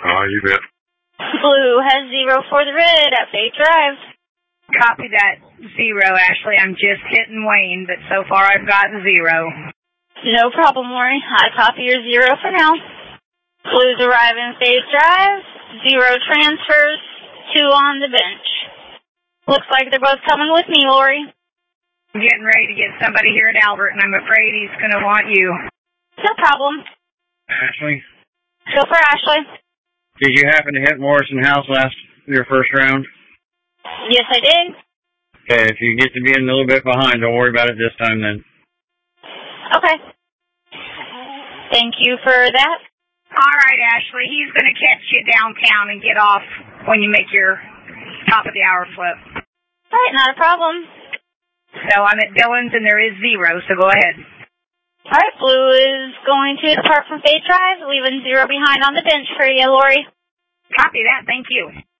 You bet. Blue has 0 for the red at Faith Drive. Copy that 0, Ashley. I'm just hitting Wayne, but so far I've got 0. No problem, Lori. I copy your 0 for now. Blues arrive in Faith Drive. 0 transfers, 2 on the bench. Looks like they're both coming with me, Lori. I'm getting ready to get somebody here at Albert, and I'm afraid he's going to want you. No problem. Ashley? Go for Ashley. Did you happen to hit Morrison House your first round? Yes, I did. Okay, if you get to being a little bit behind, don't worry about it this time then. Okay. Thank you for that. All right, Ashley. He's going to catch you downtown and get off when you make your top of the hour flip. All right, not a problem. So I'm at Dillon's and there is 0, so go ahead. All right, Blue is going to depart from Faith Drive, leaving 0 behind on the bench for you, Lori. Copy that. Thank you.